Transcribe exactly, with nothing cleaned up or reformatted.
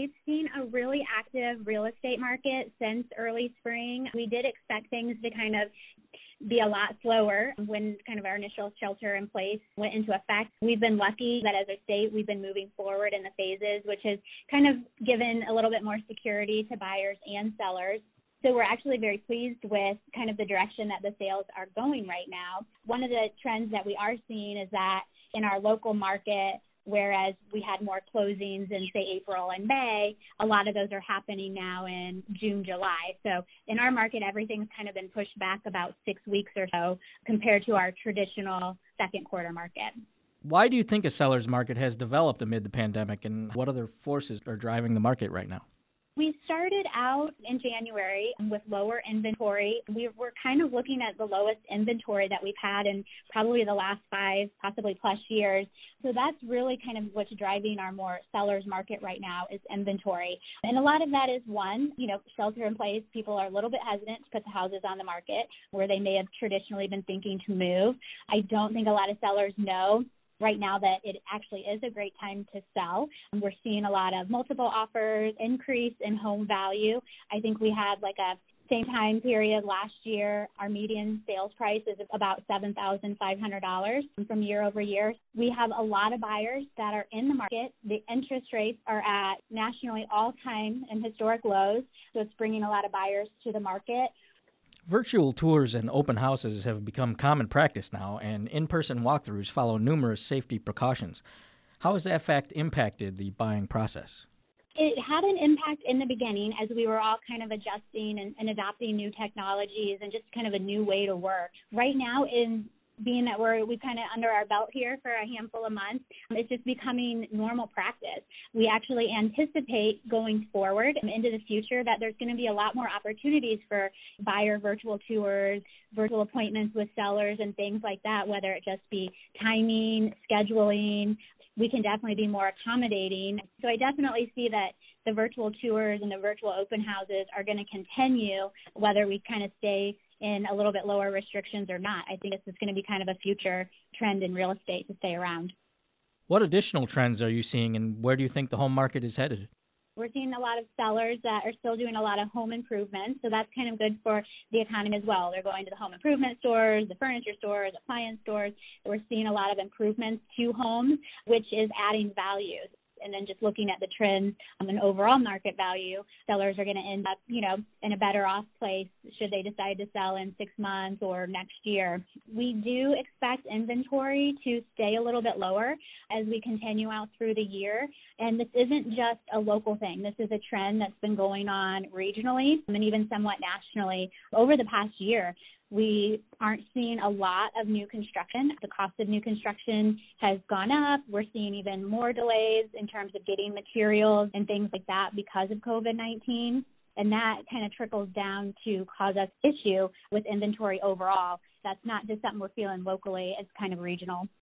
We've seen a really active real estate market since early spring. We did expect things to kind of be a lot slower when kind of our initial shelter in place went into effect. We've been lucky that as a state, we've been moving forward in the phases, which has kind of given a little bit more security to buyers and sellers. So we're actually very pleased with kind of the direction that the sales are going right now. One of the trends that we are seeing is that in our local market, whereas we had more closings in, say, April and May, a lot of those are happening now in June, July. So in our market, everything's kind of been pushed back about six weeks or so compared to our traditional second quarter market. Why do you think a seller's market has developed amid the pandemic, and what other forces are driving the market right now? We started out in January with lower inventory. We were kind of looking at the lowest inventory that we've had in probably the last five, possibly plus years. So that's really kind of what's driving our more seller's market right now is inventory. And a lot of that is, one, you know, shelter in place. People are a little bit hesitant to put the houses on the market where they may have traditionally been thinking to move. I don't think a lot of sellers know right now that it actually is a great time to sell. We're seeing a lot of multiple offers, increase in home value. I think we had like a same time period last year, our median sales price is about seven thousand five hundred dollars from year over year. We have a lot of buyers that are in the market. The interest rates are at nationally all-time and historic lows, so it's bringing a lot of buyers to the market. Virtual tours and open houses have become common practice now, and in-person walkthroughs follow numerous safety precautions. How has that fact impacted the buying process? It had an impact in the beginning as we were all kind of adjusting and, and adopting new technologies and just kind of a new way to work. Right now, in being that we're we kind of under our belt here for a handful of months, it's just becoming normal practice. We actually anticipate going forward into the future that there's going to be a lot more opportunities for buyer virtual tours, virtual appointments with sellers and things like that, whether it just be timing, scheduling. We can definitely be more accommodating. So I definitely see that the virtual tours and the virtual open houses are going to continue, whether we kind of stay in a little bit lower restrictions or not. I think this is going to be kind of a future trend in real estate to stay around. What additional trends are you seeing, and where do you think the home market is headed? We're seeing a lot of sellers that are still doing a lot of home improvements, so that's kind of good for the economy as well. They're going to the home improvement stores, the furniture stores, appliance stores. We're seeing a lot of improvements to homes, which is adding value. And then just looking at the trends on an overall market value, sellers are going to end up, you know, in a better off place should they decide to sell in six months or next year. We do expect inventory to stay a little bit lower as we continue out through the year. And this isn't just a local thing. This is a trend that's been going on regionally and even somewhat nationally over the past year. We aren't seeing a lot of new construction. The cost of new construction has gone up. We're seeing even more delays in terms of getting materials and things like that because of COVID nineteen. And that kind of trickles down to cause us issue with inventory overall. That's not just something we're feeling locally. It's kind of regional.